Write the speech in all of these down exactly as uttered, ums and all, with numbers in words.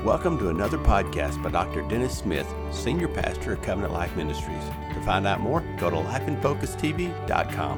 Welcome to another podcast by Doctor Dennis Smith, Senior Pastor of Covenant Life Ministries. To find out more, go to life in focus t v dot com.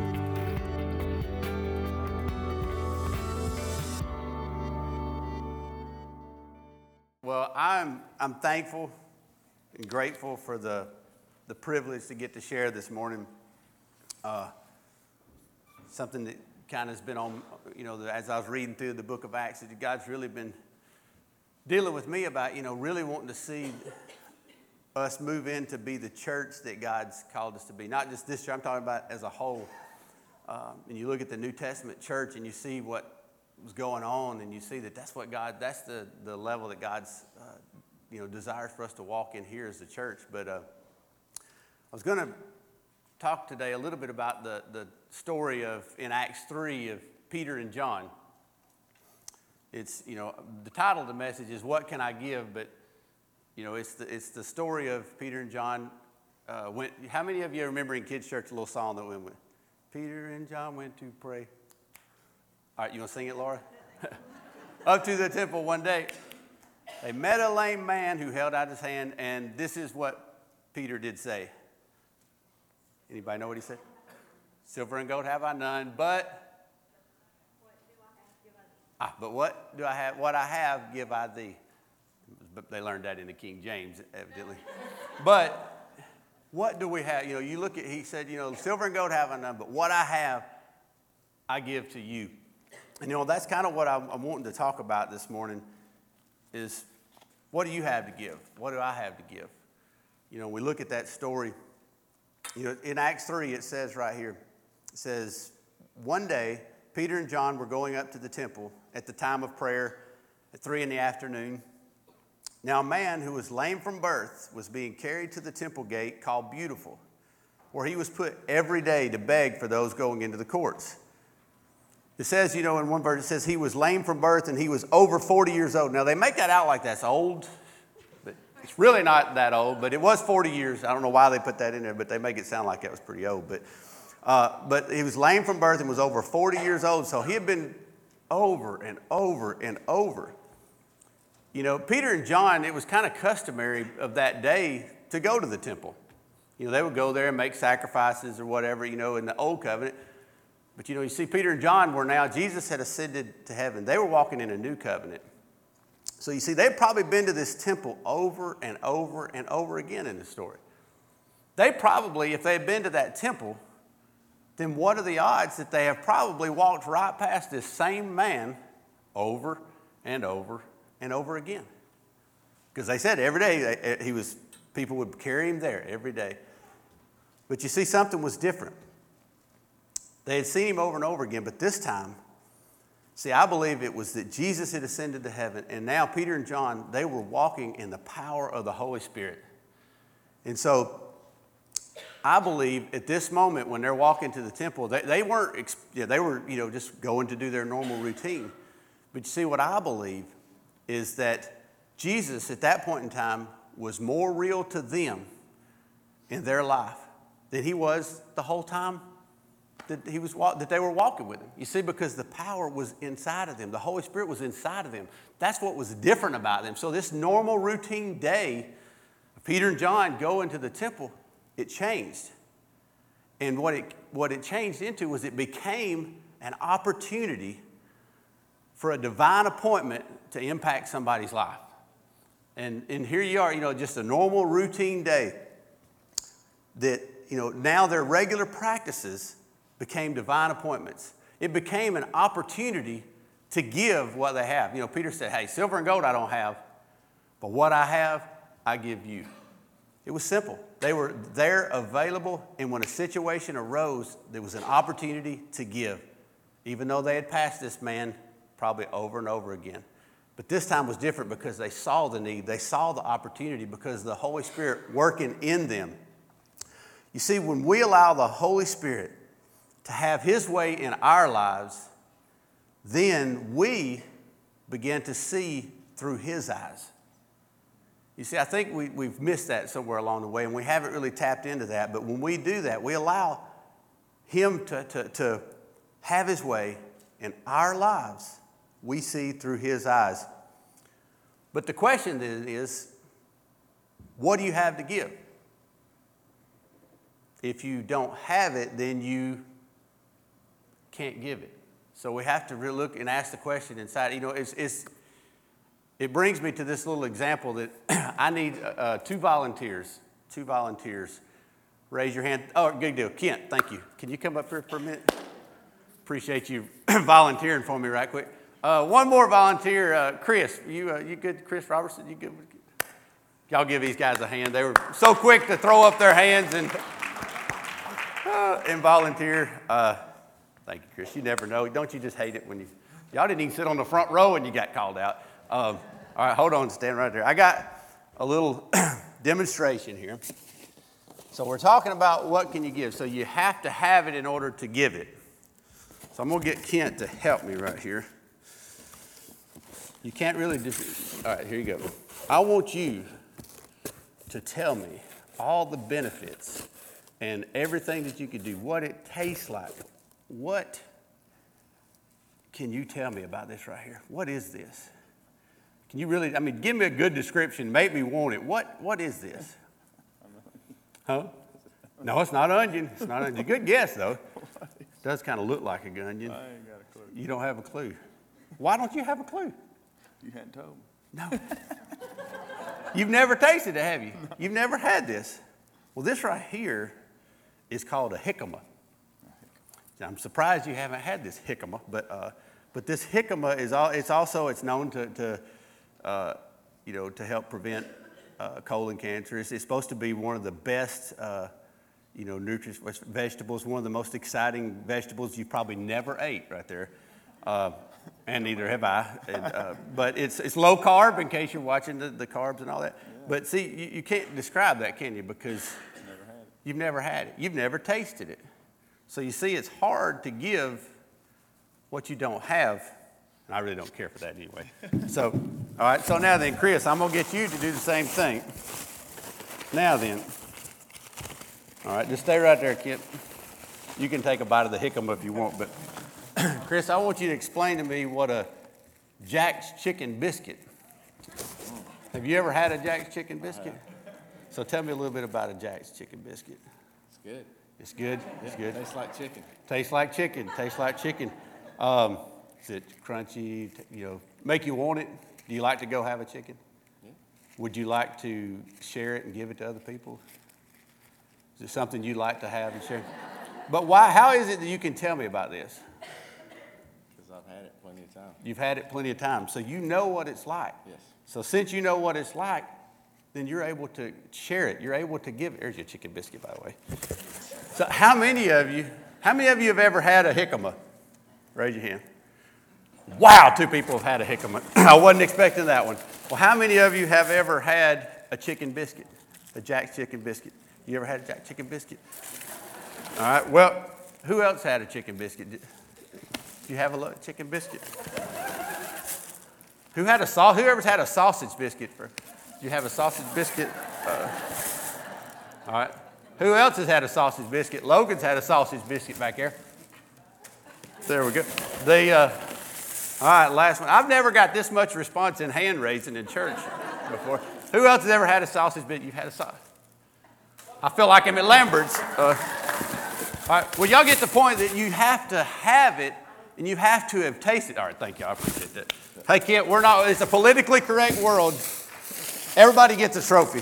Well, I'm I'm thankful and grateful for the the privilege to get to share this morning. Uh, something that kind of has been on, you know, as I was reading through the book of Acts, that God's really been dealing with me about, you know, really wanting to see us move in to be the church that God's called us to be. Not just this church, I'm talking about as a whole. Um, and you look at the New Testament church and you see what was going on, and you see that that's what God, that's the, the level that God's, uh, you know, desires for us to walk in here as the church. But uh, I was going to talk today a little bit about the, the story of, in Acts three, of Peter and John. It's, you know, the title of the message is "What Can I Give?" But, you know, it's the it's the story of Peter and John. Uh, went. How many of you remember in kids' church a little song that went with Peter and John went to pray? All right, you want to sing it, Laura? Up to the temple one day, they met a lame man who held out his hand, and this is what Peter did say. Anybody know what he said? Silver and gold have I none, but Ah, but what do I have? What I have, give I thee. But they learned that in the King James, evidently. But what do we have? You know, you look at. He said, you know, silver and gold have I none, but what I have, I give to you. And you know, that's kind of what I'm, I'm wanting to talk about this morning. Is what do you have to give? What do I have to give? You know, we look at that story. You know, in Acts three, it says right here. It says, one day, Peter and John were going up to the temple at the time of prayer at three in the afternoon. Now a man who was lame from birth was being carried to the temple gate called Beautiful, where he was put every day to beg for those going into the courts. It says, you know, in one verse, it says he was lame from birth and he was over forty years old. Now they make that out like that's old, but it's really not that old, but it was forty years. I don't know why they put that in there, but they make it sound like it was pretty old. But Uh, but he was lame from birth and was over forty years old, so he had been over and over and over. You know, Peter and John, it was kind of customary of that day to go to the temple. You know, they would go there and make sacrifices or whatever, you know, in the old covenant. But, you know, you see Peter and John were now, Jesus had ascended to heaven. They were walking in a new covenant. So you see, they'd probably been to this temple over and over and over again in the story. They probably, if they had been to that temple, then what are the odds that they have probably walked right past this same man over and over and over again? Because they said every day he was, people would carry him there every day. But you see, something was different. They had seen him over and over again, but this time, see, I believe it was that Jesus had ascended to heaven, and now Peter and John, they were walking in the power of the Holy Spirit. And so I believe at this moment when they're walking to the temple, they, they weren't, you know, they were, you know, just going to do their normal routine. But you see, what I believe is that Jesus at that point in time was more real to them in their life than he was the whole time that he was that they were walking with him. You see, because the power was inside of them, the Holy Spirit was inside of them. That's what was different about them. So this normal routine day of Peter and John going to the temple, it changed. And what it, what it changed into was it became an opportunity for a divine appointment to impact somebody's life. And, and here you are, you know, just a normal routine day that, you know, now their regular practices became divine appointments. It became an opportunity to give what they have. You know, Peter said, hey, silver and gold I don't have, but what I have, I give you. It was simple. They were there available, and when a situation arose, there was an opportunity to give, even though they had passed this man probably over and over again. But this time was different because they saw the need. They saw the opportunity because of the Holy Spirit working in them. You see, when we allow the Holy Spirit to have his way in our lives, then we begin to see through his eyes. You see, I think we, we've missed that somewhere along the way, and we haven't really tapped into that. But when we do that, we allow him to, to, to have his way in our lives. We see through his eyes. But the question then is, what do you have to give? If you don't have it, then you can't give it. So we have to really look and ask the question inside. You know, it's, it's, it brings me to this little example that I need uh, two volunteers. Two volunteers. Raise your hand. Oh, good deal. Kent, thank you. Can you come up here for a minute? Appreciate you volunteering for me right quick. Uh, one more volunteer. Uh, Chris, you uh, you good? Chris Robertson, you good? Y'all give these guys a hand. They were so quick to throw up their hands and, uh, and volunteer. Uh, thank you, Chris. You never know. Don't you just hate it when you, y'all didn't even sit on the front row and you got called out. Um, all right, hold on, stand right there. I got a little demonstration here. So we're talking about what can you give. So you have to have it in order to give it. So I'm going to get Kent to help me right here. You can't really just, all right, here you go. I want you to tell me all the benefits and everything that you could do, what it tastes like. What can you tell me about this right here? What is this? Can you really, I mean, give me a good description, make me want it. What, what is this? Huh? No, it's not onion. It's not onion. Good guess, though. It does kind of look like a onion. I ain't got a clue. You don't have a clue. Why don't you have a clue? You hadn't told me. No. You've never tasted it, have you? No. You've never had this. Well, this right here is called a jicama. Now, I'm surprised you haven't had this jicama, but uh, but this jicama is all. It's also it's known to to uh, you know to help prevent uh, colon cancer. It's, it's supposed to be one of the best uh, you know nutritious vegetables. One of the most exciting vegetables you probably never ate right there. Uh, And neither have I. And, uh, but it's it's low carb in case you're watching the, the carbs and all that. Yeah. But see, you, you can't describe that, can you? Because never had it. You've never had it. You've never tasted it. So you see, it's hard to give what you don't have. And I really don't care for that anyway. So, all right. So now then, Chris, I'm going to get you to do the same thing. Now then. All right. Just stay right there, Kent. You can take a bite of the jicama if you want, but... Chris, I want you to explain to me what a Jack's chicken biscuit. Have you ever had a Jack's chicken biscuit? So tell me a little bit about a Jack's chicken biscuit. It's good. It's good? It's Yeah, good? tastes like chicken. Tastes like chicken. Tastes like chicken. Um, is it crunchy? You know, make you want it? Do you like to go have a chicken? Yeah. Would you like to share it and give it to other people? Is it something you'd like to have and share? But why? How is it that you can tell me about this? I've had it plenty of times. You've had it plenty of times, so you know what it's like. Yes. So since you know what it's like, then you're able to share it. You're able to give it. There's your chicken biscuit, by the way. So how many of you, how many of you have ever had a jicama? Raise your hand. Wow, two people have had a jicama. I wasn't expecting that one. Well, how many of you have ever had a chicken biscuit, a Jack's chicken biscuit? You ever had a Jack's chicken biscuit? All right, well, who else had a chicken biscuit? Do you have a chicken biscuit? Who had a sau- Whoever's had a sausage biscuit? For, do you have a sausage biscuit? Uh, all right. Who else has had a sausage biscuit? Logan's had a sausage biscuit back there. There we go. The uh, all right, last one. I've never got this much response in hand raising in church before. Who else has ever had a sausage biscuit? You've had a sausage. I feel like I'm at Lambert's. Uh, all right. Well, y'all get the point that you have to have it. And you have to have tasted. All right, thank you. I appreciate that. Hey, Kent, we're not, it's a politically correct world. Everybody gets a trophy.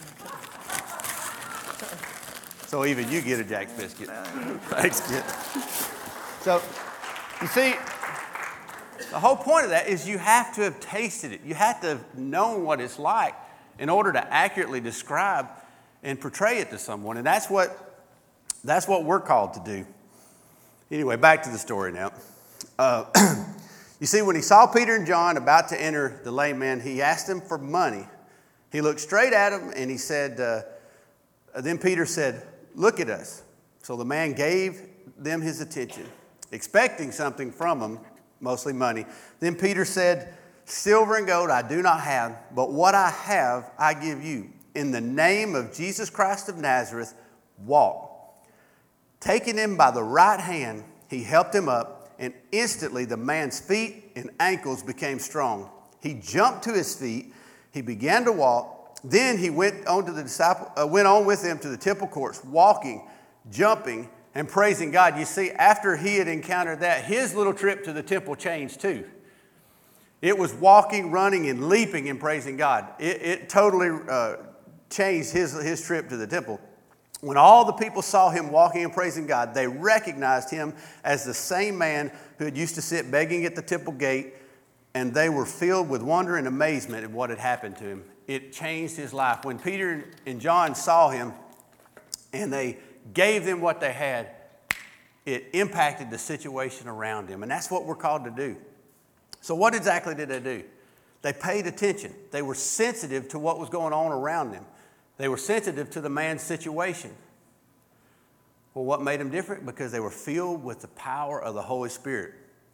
So even you get a Jack's biscuit. Thanks, Kent. So, you see, the whole point of that is you have to have tasted it. You have to have known what it's like in order to accurately describe and portray it to someone. And that's what, that's what we're called to do. Anyway, back to the story now. Uh, you see, when he saw Peter and John about to enter the lame man, he asked them for money. He looked straight at him and he said, uh, then Peter said, "Look at us." So the man gave them his attention, expecting something from them, mostly money. Then Peter said, "Silver and gold I do not have, but what I have I give you. In the name of Jesus Christ of Nazareth, walk." Taking him by the right hand, he helped him up, and instantly the man's feet and ankles became strong. He jumped to his feet. He began to walk. Then he went on to the disciple, uh, went on with them to the temple courts, walking, jumping, and praising God. You see, after he had encountered that, his little trip to the temple changed too. It was walking, running, and leaping and praising God. It, it totally uh, changed his, his trip to the temple. When all the people saw him walking and praising God, they recognized him as the same man who had used to sit begging at the temple gate, and they were filled with wonder and amazement at what had happened to him. It changed his life. When Peter and John saw him and they gave them what they had, it impacted the situation around him. And that's what we're called to do. So what exactly did they do? They paid attention. They were sensitive to what was going on around them. They were sensitive to the man's situation. Well, what made them different? Because they were filled with the power of the Holy Spirit.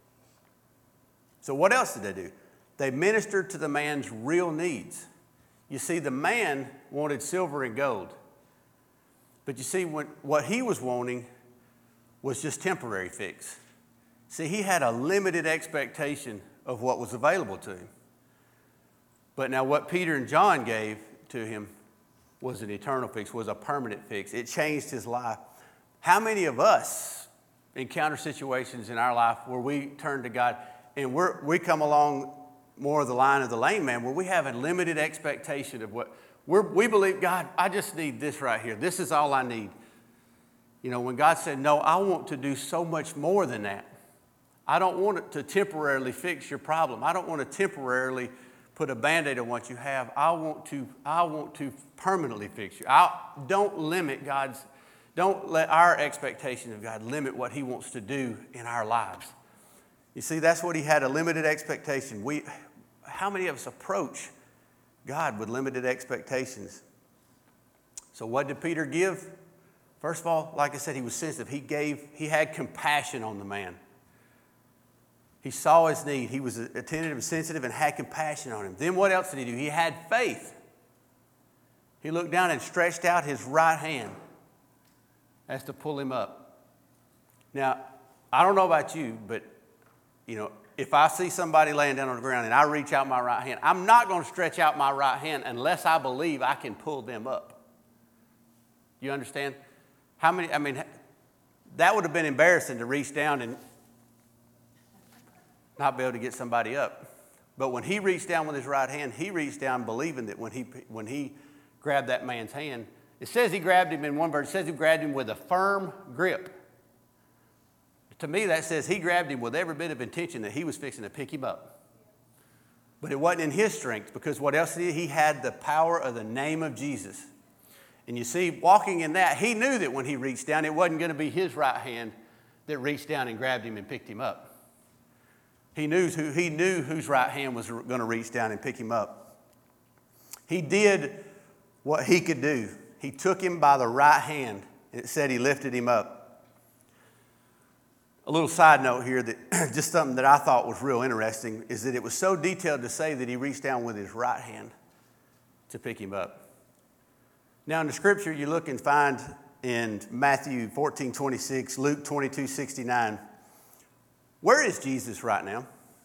So what else did they do? They ministered to the man's real needs. You see, the man wanted silver and gold. But you see, when, what he was wanting was just temporary fix. See, he had a limited expectation of what was available to him. But now what Peter and John gave to him was an eternal fix, was a permanent fix. It changed his life. How many of us encounter situations in our life where we turn to God and we're, we come along more of the line of the lame man, where we have a limited expectation of what, we're, we believe, God, I just need this right here. This is all I need. You know, when God said, no, I want to do so much more than that. I don't want it to temporarily fix your problem. I don't want to temporarily put a Band-Aid on what you have. I want to, I want to permanently fix you. I don't limit God's, don't let our expectation of God limit what he wants to do in our lives. You see, that's what he had, a limited expectation. We, how many of us approach God with limited expectations? So what did Peter give? First of all, like I said, he was sensitive. He gave, he had compassion on the man. He saw his need. He was attentive and sensitive and had compassion on him. Then what else did he do? He had faith. He looked down and stretched out his right hand as to pull him up. Now, I don't know about you, but, you know, if I see somebody laying down on the ground and I reach out my right hand, I'm not going to stretch out my right hand unless I believe I can pull them up. You understand? How many, I mean, that would have been embarrassing to reach down and not be able to get somebody up. But when he reached down with his right hand, he reached down believing that when he when he grabbed that man's hand, it says he grabbed him in one verse, it says he grabbed him with a firm grip. To me, that says he grabbed him with every bit of intention that he was fixing to pick him up. But it wasn't in his strength, because what else did he? He had the power of the name of Jesus. And you see, walking in that, he knew that when he reached down, it wasn't going to be his right hand that reached down and grabbed him and picked him up. He knew who he knew whose right hand was going to reach down and pick him up. He did what he could do. He took him by the right hand. It said he lifted him up. A little side note here, that just something that I thought was real interesting, is that it was so detailed to say that he reached down with his right hand to pick him up. Now in the scripture, you look and find in Matthew fourteen twenty-six, Luke twenty-two sixty-nine. Where is Jesus right now?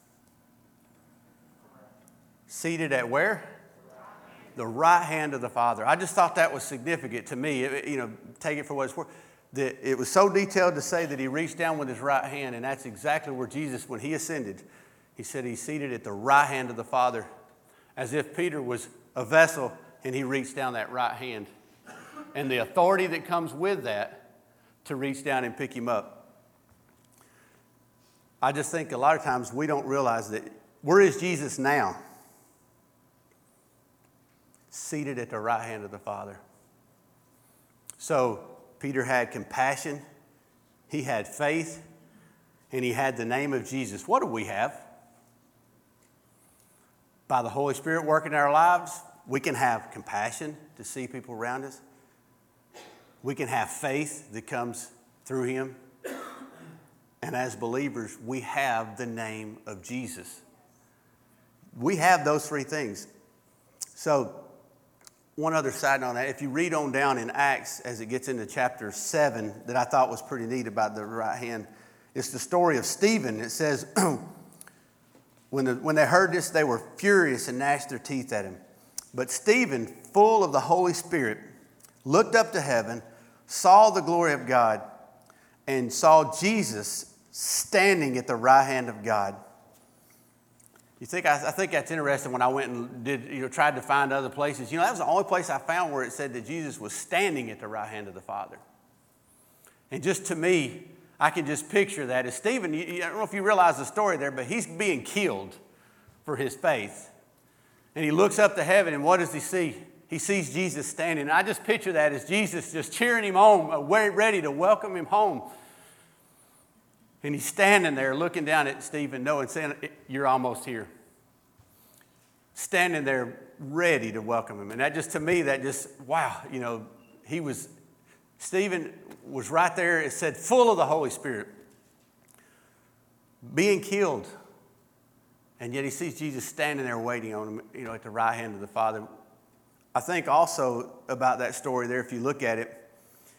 Seated at where? The right hand of the Father. I just thought that was significant to me. It, you know, take it for what it's worth. That it was so detailed to say that he reached down with his right hand, and that's exactly where Jesus, when he ascended, he said he's seated at the right hand of the Father, as if Peter was a vessel and he reached down that right hand. And the authority that comes with that to reach down and pick him up. I just think a lot of times we don't realize that. Where is Jesus now? Seated at the right hand of the Father. So Peter had compassion, he had faith, and he had the name of Jesus. What do we have? By the Holy Spirit working in our lives, we can have compassion to see people around us. We can have faith that comes through him. And as believers, we have the name of Jesus. We have those three things. So, one other side note on that, if you read on down in Acts as it gets into chapter seven, that I thought was pretty neat about the right hand, it's the story of Stephen. It says, when, the, when they heard this, they were furious and gnashed their teeth at him. But Stephen, full of the Holy Spirit, looked up to heaven, saw the glory of God, and saw Jesus standing at the right hand of God. You think I, I think that's interesting. When I went and did, you know, tried to find other places, you know, that was the only place I found where it said that Jesus was standing at the right hand of the Father. And just to me, I can just picture that as Stephen. You, you, I don't know if you realize the story there, but he's being killed for his faith, and he looks up to heaven, and what does he see? He sees Jesus standing. And I just picture that as Jesus just cheering him on, ready to welcome him home. And he's standing there looking down at Stephen, knowing, saying, you're almost here. Standing there ready to welcome him. And that just, to me, that just, wow, you know, he was, Stephen was right there. It said, full of the Holy Spirit, being killed. And yet he sees Jesus standing there waiting on him, you know, at the right hand of the Father. I think also about that story there, if you look at it,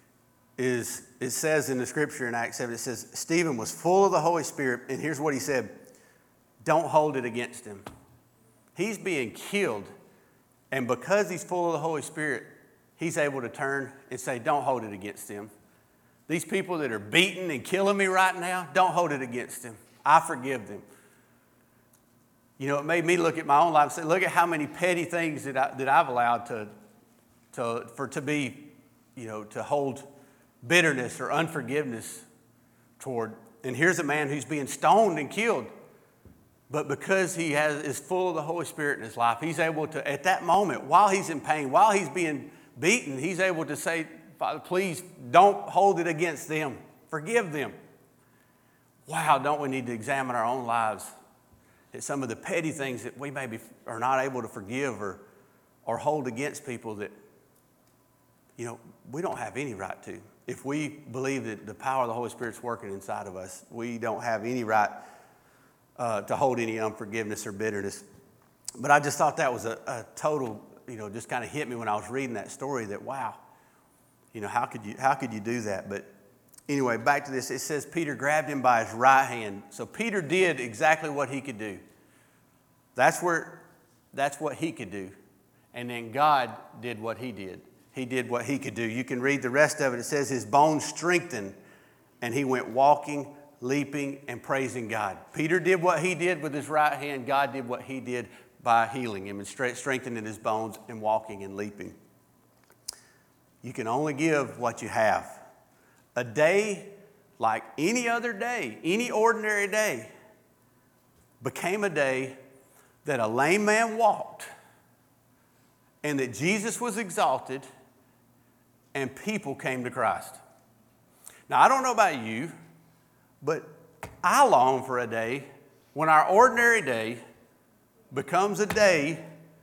is it says in the scripture in Acts seven, it says, Stephen was full of the Holy Spirit, and here's what he said, don't hold it against him. He's being killed, and because he's full of the Holy Spirit, he's able to turn and say, don't hold it against him. These people that are beating and killing me right now, don't hold it against them. I forgive them. You know, it made me look at my own life and say, look at how many petty things that, I, that I've allowed to, to, for to be, you know, to hold bitterness or unforgiveness toward. And here's a man who's being stoned and killed. But because he has, is full of the Holy Spirit in his life, he's able to, at that moment, while he's in pain, while he's being beaten, he's able to say, Father, please don't hold it against them. Forgive them. Wow, don't we need to examine our own lives at some of the petty things that we maybe are not able to forgive or, or hold against people that, you know, we don't have any right to. If we believe that the power of the Holy Spirit's working inside of us, we don't have any right uh, to hold any unforgiveness or bitterness. But I just thought that was a, a total, you know, just kind of hit me when I was reading that story that, wow, you know, how could you, how could you do that? But anyway, back to this. It says Peter grabbed him by his right hand. So Peter did exactly what he could do. That's where, that's what he could do. And then God did what he did. He did what he could do. You can read the rest of it. It says his bones strengthened and he went walking, leaping, and praising God. Peter did what he did with his right hand. God did what he did by healing him and strengthening his bones and walking and leaping. You can only give what you have. A day like any other day, any ordinary day, became a day that a lame man walked and that Jesus was exalted and people came to Christ. Now, I don't know about you, but I long for a day when our ordinary day becomes a day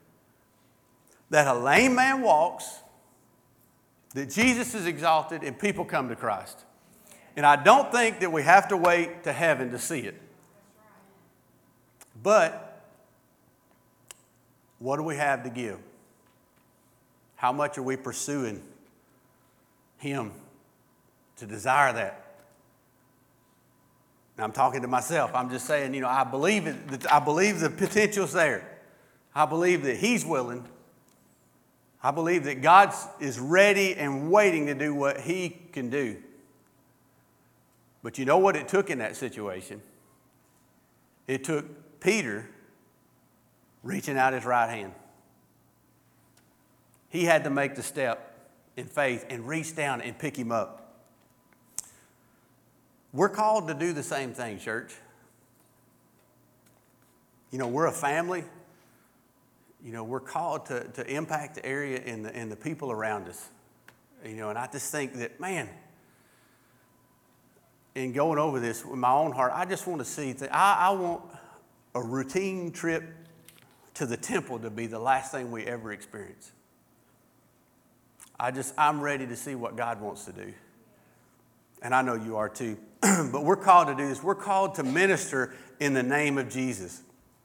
that a lame man walks, that Jesus is exalted, and people come to Christ. And I don't think that we have to wait to heaven to see it. But what do we have to give? How much are we pursuing Him to desire that? Now, I'm talking to myself. I'm just saying, you know, I believe it. I believe the potential's there. I believe that He's willing. I believe that God is ready and waiting to do what He can do. But you know what it took in that situation? It took Peter reaching out his right hand. He had to make the step in faith and reach down and pick him up. We're called to do the same thing, church. You know, we're a family. You know, we're called to, to impact the area and the, and the people around us. You know, and I just think that, man, in going over this with my own heart, I just want to see, th- I, I want a routine trip to the temple to be the last thing we ever experience. I just, I'm ready to see what God wants to do. And I know you are too. But we're called to do this. We're called to minister in the name of Jesus.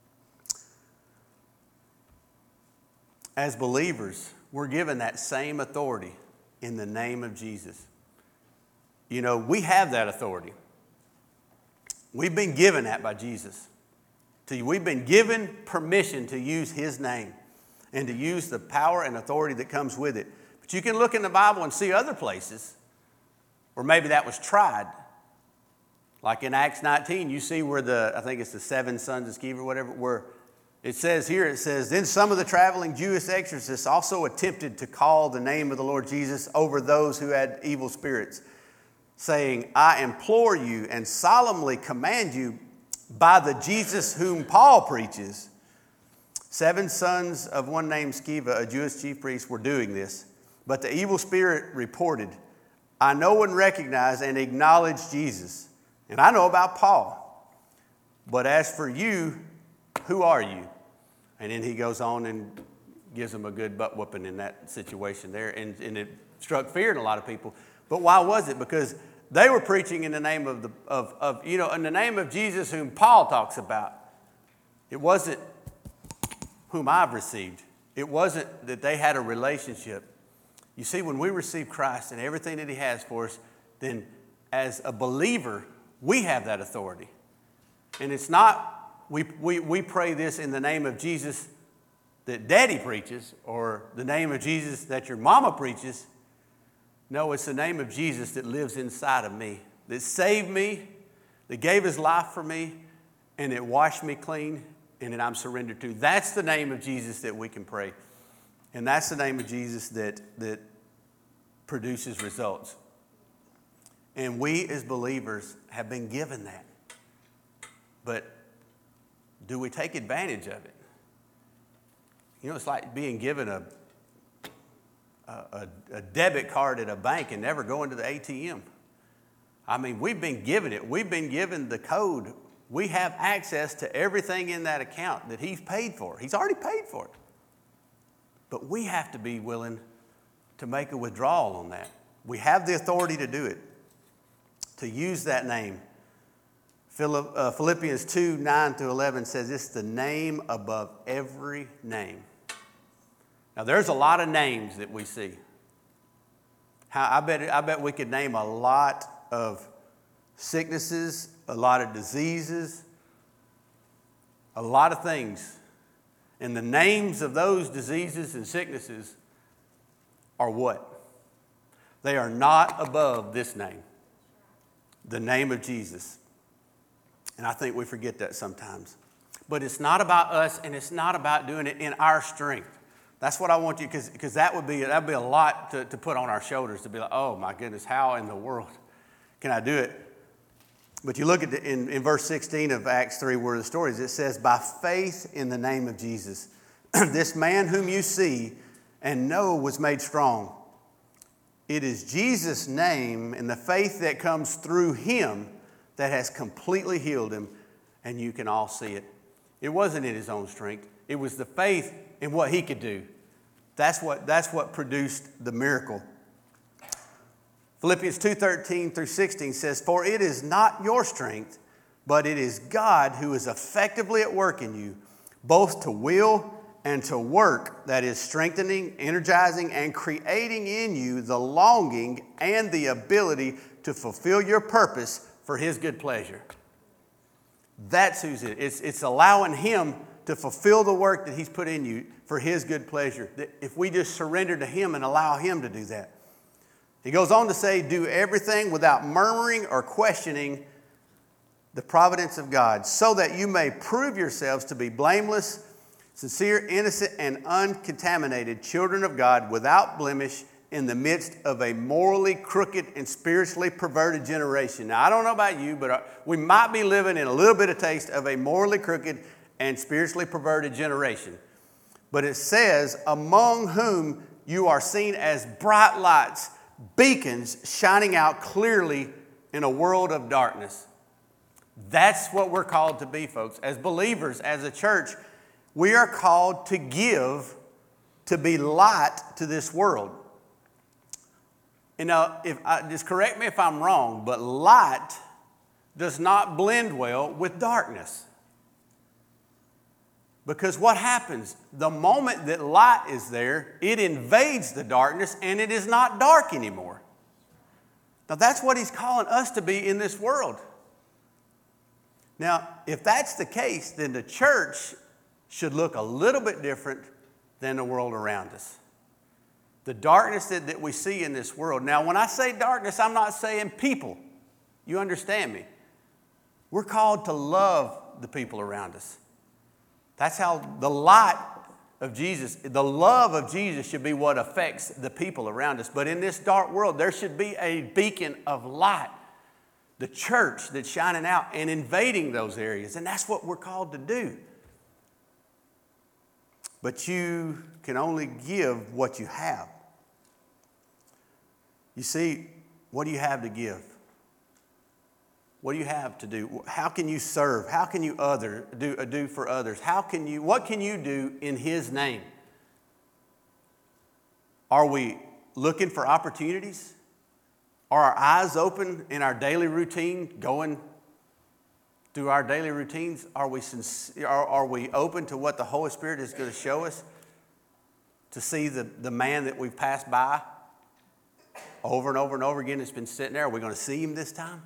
As believers, we're given that same authority in the name of Jesus. You know, we have that authority. We've been given that by Jesus To, we've been given permission to use his name and to use the power and authority that comes with it. But you can look in the Bible and see other places where maybe that was tried. Like in Acts nineteen, you see where the, I think it's the seven sons of Sceva or whatever, where it says here, it says, then some of the traveling Jewish exorcists also attempted to call the name of the Lord Jesus over those who had evil spirits, saying, I implore you and solemnly command you by the Jesus whom Paul preaches. Seven sons of one named Sceva, a Jewish chief priest, were doing this. But the evil spirit reported, I know and recognize and acknowledge Jesus. And I know about Paul. But as for you, who are you? And then he goes on and gives them a good butt whooping in that situation there. And, and it struck fear in a lot of people. But why was it? Because they were preaching in the name of, the, of, of, you know, in the name of Jesus whom Paul talks about. It wasn't whom I've received. It wasn't that they had a relationship. You see, when we receive Christ and everything that he has for us, then as a believer, we have that authority. And it's not, we, we, we pray this in the name of Jesus that daddy preaches or the name of Jesus that your mama preaches. No, it's the name of Jesus that lives inside of me, that saved me, that gave his life for me, and that washed me clean, and that I'm surrendered to. That's the name of Jesus that we can pray. And that's the name of Jesus that, that produces results. And we as believers have been given that. But do we take advantage of it? You know, it's like being given a, a, a debit card at a bank and never going to the A T M. I mean, we've been given it. We've been given the code. We have access to everything in that account that he's paid for. He's already paid for it. But we have to be willing to make a withdrawal on that. We have the authority to do it, to use that name. Philippians two, nine through eleven says it's the name above every name. Now, there's a lot of names that we see. How, I bet, I bet we could name a lot of sicknesses, a lot of diseases, a lot of things. And the names of those diseases and sicknesses are what? They are not above this name, the name of Jesus. And I think we forget that sometimes. But it's not about us, and it's not about doing it in our strength. That's what I want you, because because that would be that'd be a lot to, to put on our shoulders, to be like, oh my goodness, how in the world can I do it? But you look at the, in, in verse sixteen of Acts three, where the story is, it says, by faith in the name of Jesus, this man whom you see and know was made strong. It is Jesus' name and the faith that comes through him that has completely healed him, and you can all see it. It wasn't in his own strength. It was the faith in what he could do. That's what, that's what produced the miracle. Philippians two, thirteen through sixteen says, for it is not your strength, but it is God who is effectively at work in you, both to will and to work, that is strengthening, energizing, and creating in you the longing and the ability to fulfill your purpose for his good pleasure. That's who's it. It's, it's allowing him to fulfill the work that he's put in you for his good pleasure. That if we just surrender to him and allow him to do that. He goes on to say, do everything without murmuring or questioning the providence of God, so that you may prove yourselves to be blameless, sincere, innocent, and uncontaminated children of God, without blemish, in the midst of a morally crooked and spiritually perverted generation. Now, I don't know about you, but we might be living in a little bit of taste of a morally crooked and spiritually perverted generation. But it says, among whom you are seen as bright lights, beacons shining out clearly in a world of darkness. That's what we're called to be, folks. As believers, as a church, we are called to give, to be light to this world. You know, if I, just correct me if I'm wrong, but light does not blend well with darkness. Because what happens? The moment that light is there, it invades the darkness and it is not dark anymore. Now that's what he's calling us to be in this world. Now, if that's the case, then the church should look a little bit different than the world around us. The darkness that, that we see in this world. Now, when I say darkness, I'm not saying people. You understand me? We're called to love the people around us. That's how the light of Jesus, the love of Jesus should be what affects the people around us. But in this dark world, there should be a beacon of light. The church that's shining out and invading those areas. And that's what we're called to do. But you can only give what you have. You see, what do you have to give? What do you have to do? How can you serve? How can you other do, uh, do for others? How can you, what can you do in His name? Are we looking for opportunities? Are our eyes open in our daily routine, going through our daily routines? Are we sincere, are, are we open to what the Holy Spirit is going to show us? To see the, the man that we've passed by over and over and over again that's been sitting there? Are we going to see him this time?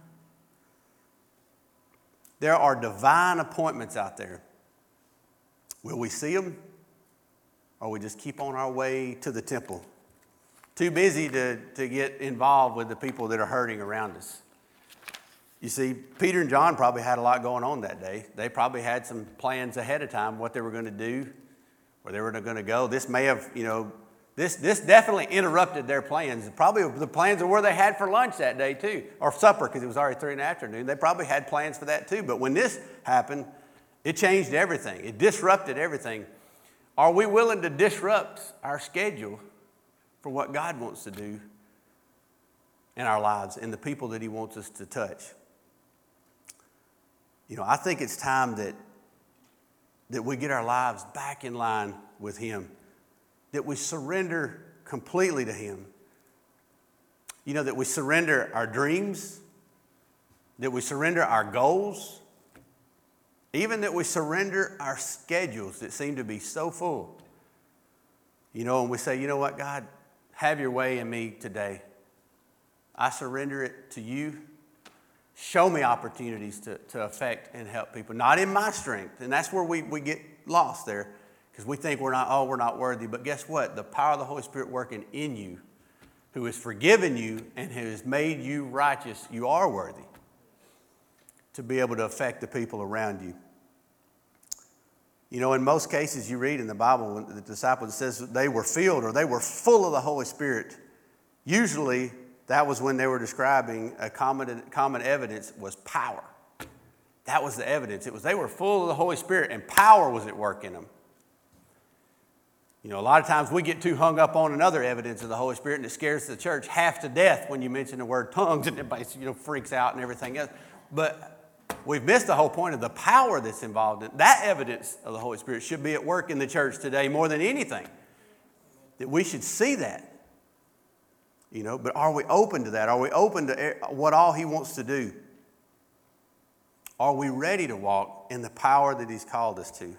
There are divine appointments out there. Will we see them? Or we just keep on our way to the temple? Too busy to, to get involved with the people that are hurting around us. You see, Peter and John probably had a lot going on that day. They probably had some plans ahead of time, what they were going to do, where they were going to go. This may have, you know, this, this definitely interrupted their plans. Probably the plans of where they had for lunch that day too, or supper, because it was already three in the afternoon. They probably had plans for that too. But when this happened, it changed everything. It disrupted everything. Are we willing to disrupt our schedule for what God wants to do in our lives and the people that He wants us to touch? You know, I think it's time that, that we get our lives back in line with Him, that we surrender completely to Him. You know, that we surrender our dreams, that we surrender our goals, even that we surrender our schedules that seem to be so full. You know, and we say, you know what, God, have your way in me today. I surrender it to you. Show me opportunities to, to affect and help people. Not in my strength. And that's where we, we get lost there. Because we think we're not, oh, we're not worthy. But guess what? The power of the Holy Spirit working in you, who has forgiven you and who has made you righteous, you are worthy to be able to affect the people around you. You know, in most cases you read in the Bible, when the disciples, it says they were filled or they were full of the Holy Spirit. Usually that was when they were describing a common, common evidence was power. That was the evidence. It was they were full of the Holy Spirit and power was at work in them. You know, a lot of times we get too hung up on another evidence of the Holy Spirit and it scares the church half to death when you mention the word tongues and everybody, you know, freaks out and everything else. But we've missed the whole point of the power that's involved in it. That evidence of the Holy Spirit should be at work in the church today more than anything. That we should see that. You know, but are we open to that? Are we open to what all He wants to do? Are we ready to walk in the power that He's called us to?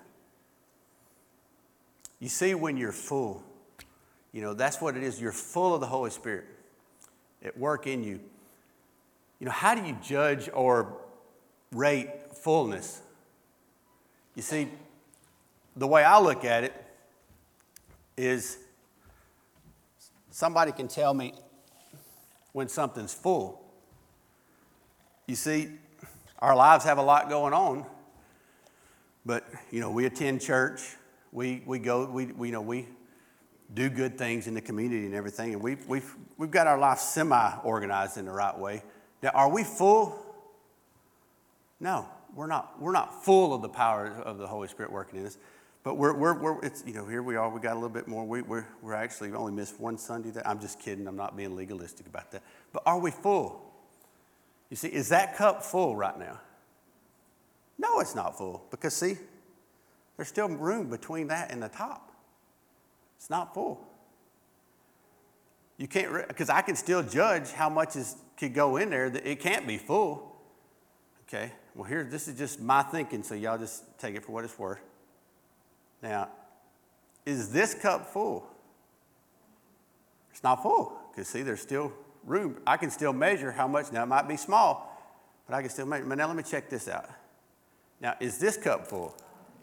You see, when you're full, you know, that's what it is. You're full of the Holy Spirit at work in you. You know, how do you judge or rate fullness? You see, the way I look at it is somebody can tell me when something's full. You see, our lives have a lot going on, but, you know, we attend church. We we go, we, we you know, we do good things in the community and everything, and we've, we've, we've got our life semi-organized in the right way. Now, are we full? No, we're not. We're not full of the power of the Holy Spirit working in us, but we're, we're, we're it's, you know, here we are. We got a little bit more. We, we're, we're actually only missed one Sunday. That I'm just kidding. I'm not being legalistic about that. But are we full? You see, is that cup full right now? No, it's not full, because see, there's still room between that and the top. It's not full. You can't, because I can still judge how much is could go in there. That it can't be full. Okay. Well, here, this is just my thinking, so y'all just take it for what it's worth. Now, is this cup full? It's not full, because see, there's still room. I can still measure how much. Now, it might be small, but I can still measure. But now, let me check this out. Now, is this cup full?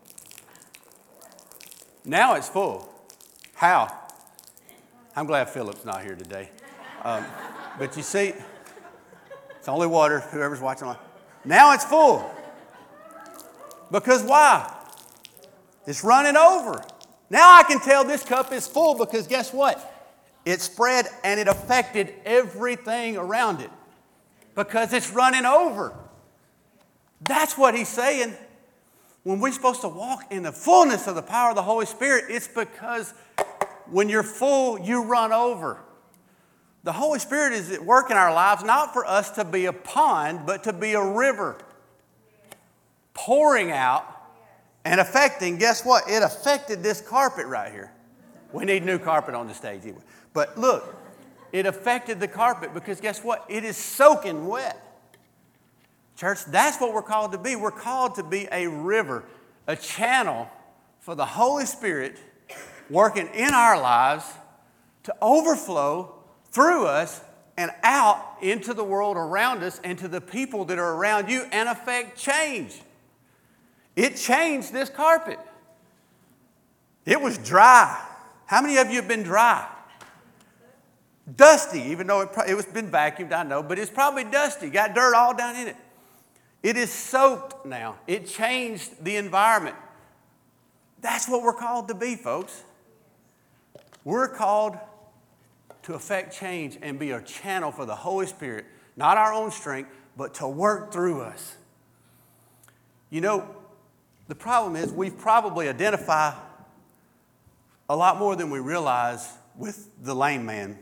Now it's full. How? I'm glad Philip's not here today. Um, but you see, it's only water, whoever's watching on. Now it's full. Because why? It's running over. Now I can tell this cup is full because guess what? It spread and it affected everything around it because it's running over. That's what he's saying. When we're supposed to walk in the fullness of the power of the Holy Spirit, it's because when you're full, you run over. The Holy Spirit is at work in our lives, not for us to be a pond, but to be a river. Pouring out and affecting, guess what? It affected this carpet right here. We need new carpet on the stage anyway. But look, it affected the carpet because guess what? It is soaking wet. Church, that's what we're called to be. We're called to be a river, a channel for the Holy Spirit working in our lives to overflow through us and out into the world around us and to the people that are around you and affect change. It changed this carpet. It was dry. How many of you have been dry? Dusty, even though it, pro- it was been vacuumed, I know, but it's probably dusty. Got dirt all down in it. It is soaked now. It changed the environment. That's what we're called to be, folks. We're called to affect change and be a channel for the Holy Spirit, not our own strength, but to work through us. You know, the problem is we've probably identified a lot more than we realize with the lame man.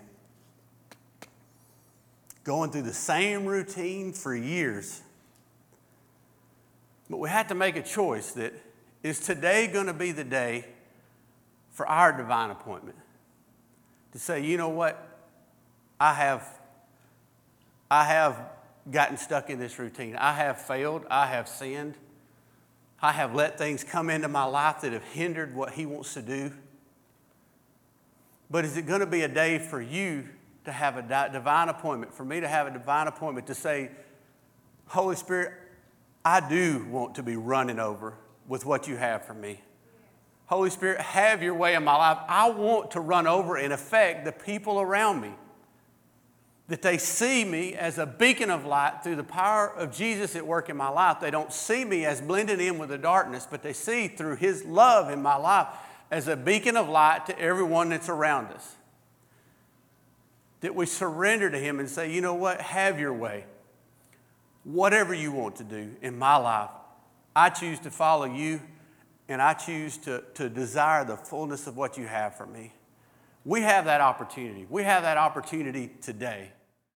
Going through the same routine for years. But we have to make a choice that is today going to be the day for our divine appointment? To say, you know what? I have, I have gotten stuck in this routine. I have failed. I have sinned. I have let things come into my life that have hindered what He wants to do. But is it going to be a day for you to have a di- divine appointment, for me to have a divine appointment to say, Holy Spirit, I do want to be running over with what you have for me. Holy Spirit, have your way in my life. I want to run over and affect the people around me. That they see me as a beacon of light through the power of Jesus at work in my life. They don't see me as blending in with the darkness, but they see through His love in my life as a beacon of light to everyone that's around us. That we surrender to Him and say, you know what, have your way. Whatever you want to do in my life, I choose to follow you and I choose to, to desire the fullness of what you have for me. We have that opportunity. We have that opportunity today.